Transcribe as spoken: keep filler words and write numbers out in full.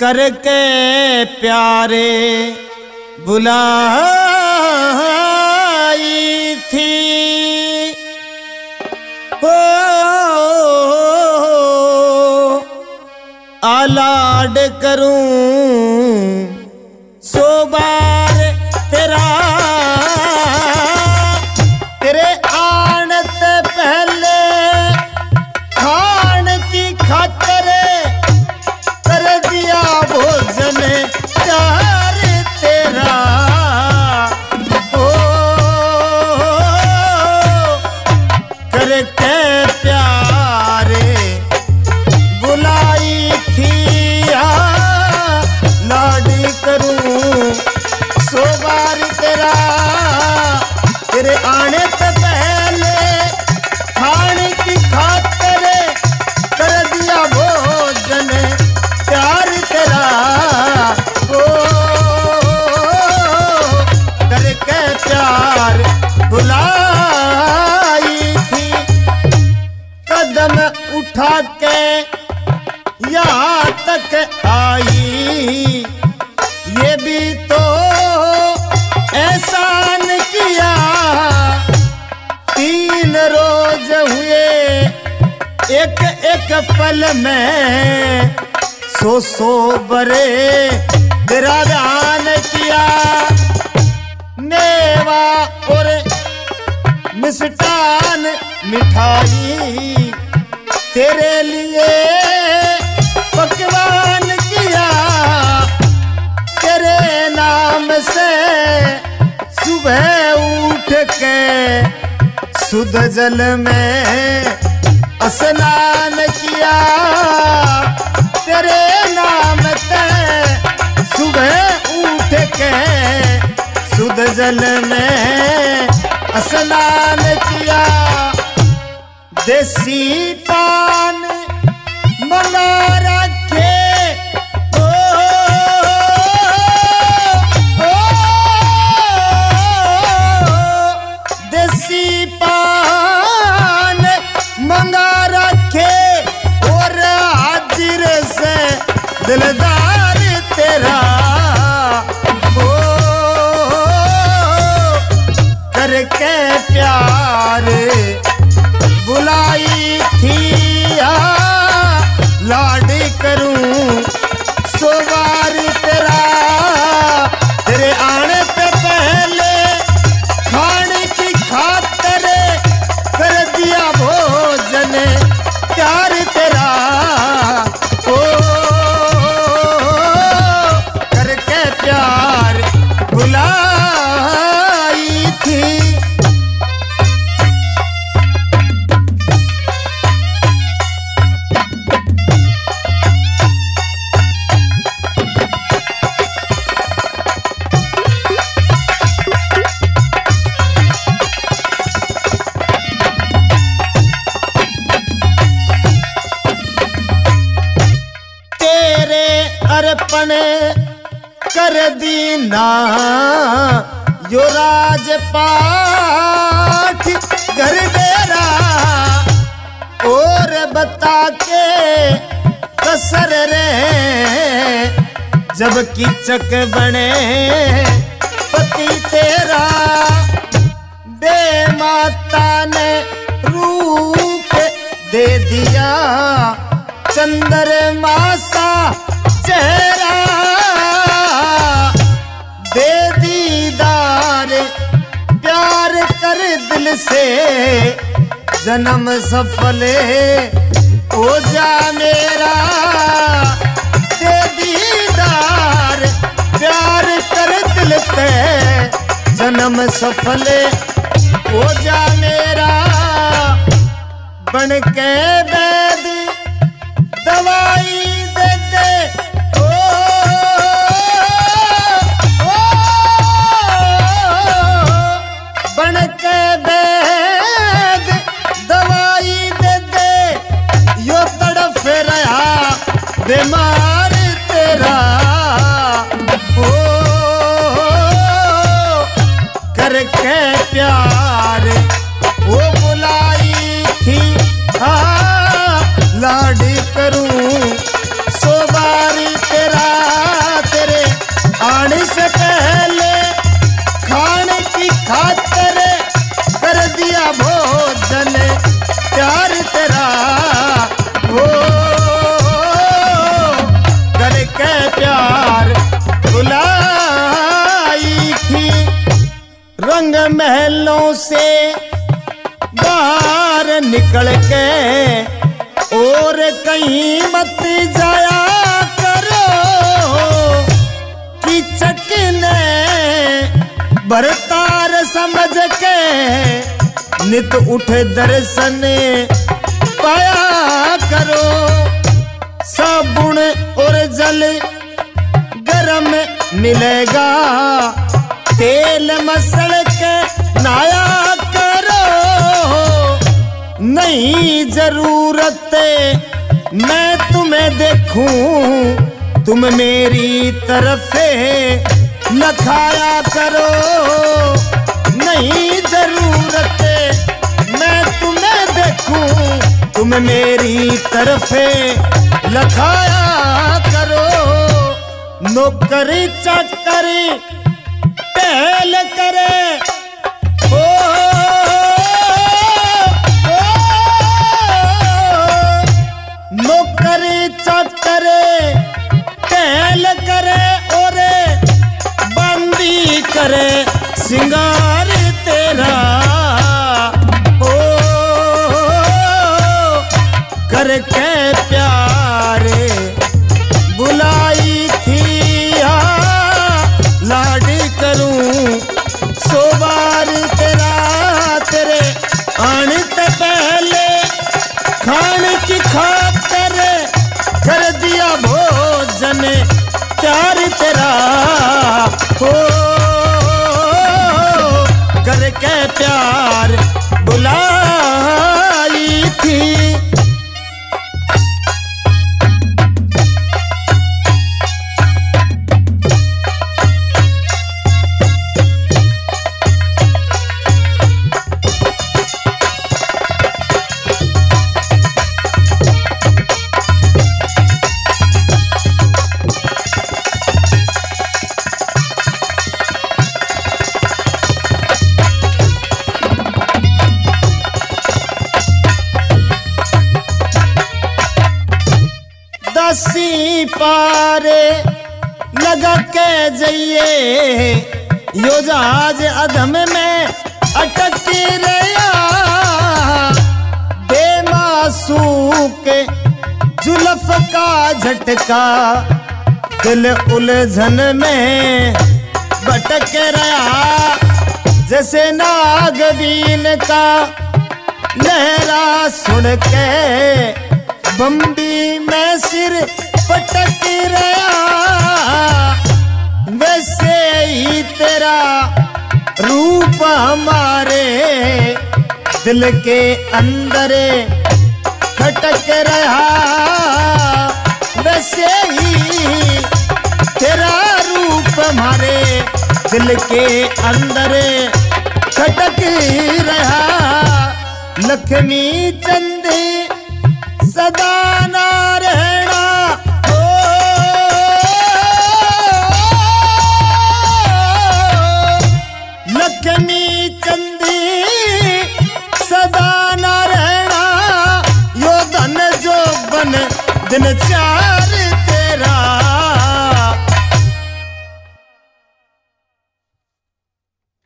करके प्यारे बुलाई थी। हो आलाड करूं सो बार तेरा, तेरे आने से पहले खान की खातर कर दिया भोजन प्यार तेरा। ओ करके प्यारे बुलाई थी, लाडी करूं सो बार तेरा, तेरे आने से पहले खाने की खातिर कर दिया भोजन प्यार तेरा। ओ करके प्यार बुलाई थी, कदम उठा के यहाँ तक आई, ये भी तो एहसान किया। तीन रोज हुए एक एक पल में, सो सौ बरे तेरा ध्यान किया। मेवा और मिष्ठान मिठाई तेरे लिए पकवान किया। तेरे नाम से सुबह उठ के शुद्ध जल में स्नान किया। तेरे नाम से सुबह उठ के शुद्ध जल में स्नान किया। देसी पान मंगा रखे, ओ, ओ, देसी पान मंगा रखे और हाजिर से दिलदार तेरा। ओ करके प्यार बुलाई थी, लाडी करूं सो बार तेरा, तेरे आने पे पहले खाने की खातिर कर दिया भोजन प्यार तेरा। ओ करके प्यार बुलाई थी। अर्पण कर दीना यो राजपाठ घर डेरा, और बता के कसर रे जब कीचक बने पति तेरा। दे माता ने रूप दे दिया चंद्रमा सा चेहरा, दे दीदार प्यार कर दिल से जन्म सफल हो जा मेरा। दे दीदार प्यार कर दिल से जन्म सफल हो जा मेरा। बन के वैद दवाई दे दे, ओ, ओ, बन के वैद दवाई दे दे, यो तड़फ रहा बीमार तेरा। ओ करके प्यार वो बुलाई थी, हाँ तेरा हो करके प्यार बुलाई थी। रंग महलों से बाहर निकल के और कहीं मत जाया करो कि चकने भरतार समझ के नित उठ दर्शन पाया करो। साबुन और जल गरम मिलेगा तेल मसल के नाया करो। नहीं जरूरत मैं तुम्हें देखूं तुम मेरी तरफ लखाया करो। नहीं जरूरत मैं तुम्हें देखूं तुम मेरी तरफ लखाया करो। नौकरी चाकरी पहल करे ओ, ओ, नौकरी चाकरी पहल करे और बंदी करे सिंगार तेरा ओ करके प्यार बुलाई थी। लाडी करूं सो बार तेरा तेरे आने से पहले खान की खातर कर दिया भोजन प्यार तेरा हो करके प्यार बुलाई थी। दसी पारे लगा के जाइए यो जहाज अधम में अटक रहा। बेमासूक जुल्फ का झटका दिल उलझन में भटक रहा। जैसे नागबीन का लहरा सुन के बम्बी में सिर पटक रहा। वैसे ही तेरा रूप हमारे दिल के अंदर खटक रहा। वैसे ही तेरा रूप हमारे दिल के अंदर खटक रहा। लक्ष्मी चंद सदा ना रहना ओ लक्ष्मी चंदी सदा ना रहना। यो धन जो बन दिन चार